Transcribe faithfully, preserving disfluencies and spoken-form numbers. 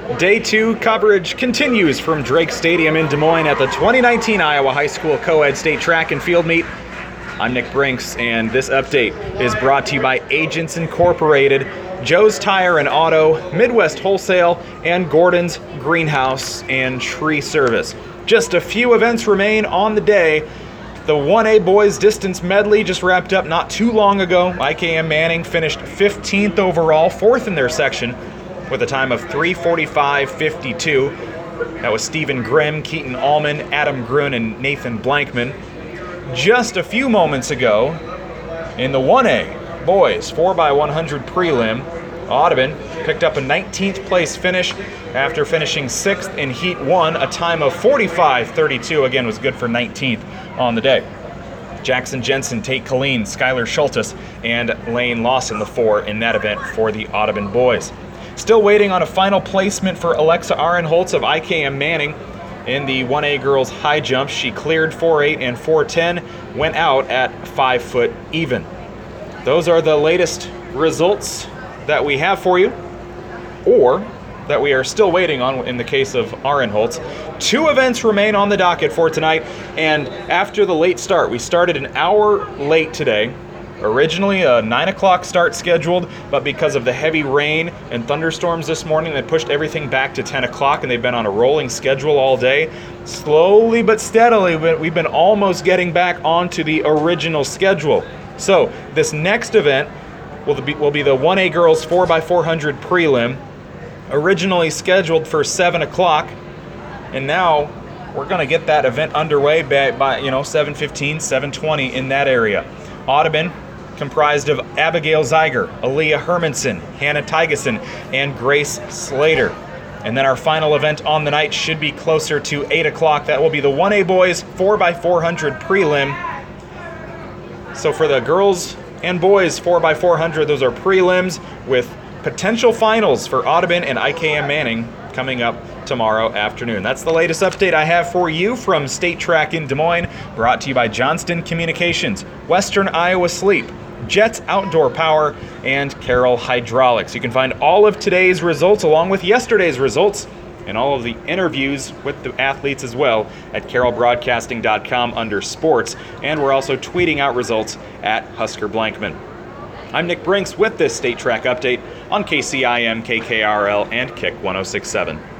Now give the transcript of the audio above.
Day two coverage continues from Drake Stadium in Des Moines at the twenty nineteen Iowa High School Co-Ed State Track and Field Meet. I'm Nick Brinks, and this update is brought to you by Agents Incorporated, Joe's Tire and Auto, Midwest Wholesale, and Gordon's Greenhouse and Tree Service. Just a few events remain on the day. The one A boys distance medley just wrapped up not too long ago. I K M Manning finished fifteenth overall, fourth in their section, with a time of three forty-five fifty-two. That was Stephen Grimm, Keaton Allman, Adam Grun, and Nathan Blankman. Just a few moments ago, in the one A boys four by one hundred prelim, Audubon picked up a nineteenth place finish after finishing sixth in Heat one. A time of forty-five thirty-two, again, was good for nineteenth on the day. Jackson Jensen, Tate Colleen, Skylar Schultes, and Lane Lawson, the four in that event for the Audubon boys. Still waiting on a final placement for Alexa Arenholtz of I K M Manning in the one A girls high jump. She cleared four eight and four ten, went out at five foot even. Those are the latest results that we have for you, or that we are still waiting on in the case of Arenholtz. Two events remain on the docket for tonight, and after the late start, we started an hour late today. Originally a nine o'clock start scheduled, but because of the heavy rain and thunderstorms this morning, they pushed everything back to ten o'clock, and they've been on a rolling schedule all day. Slowly but steadily, we've been almost getting back onto the original schedule. So this next event will be, will be the one A girls four by four hundred prelim, originally scheduled for seven o'clock, and now we're going to get that event underway by, by you know seven fifteen, seven twenty in that area. Audubon, comprised of Abigail Zeiger, Aaliyah Hermanson, Hannah Tygeson, and Grace Slater. And then our final event on the night should be closer to eight o'clock. That will be the one A boys four by four hundred prelim. So for the girls and boys four by four hundred, those are prelims with potential finals for Audubon and I K M Manning coming up tomorrow afternoon. That's the latest update I have for you from State Track in Des Moines, brought to you by Johnston Communications, Western Iowa Sleep, Jets Outdoor Power, and Carroll Hydraulics. You can find all of today's results along with yesterday's results and all of the interviews with the athletes as well at carroll broadcasting dot com under sports, and we're also tweeting out results at Husker Blankman. I'm Nick Brinks with this State Track update on K C I M, K K R L, and Kick one oh six point seven.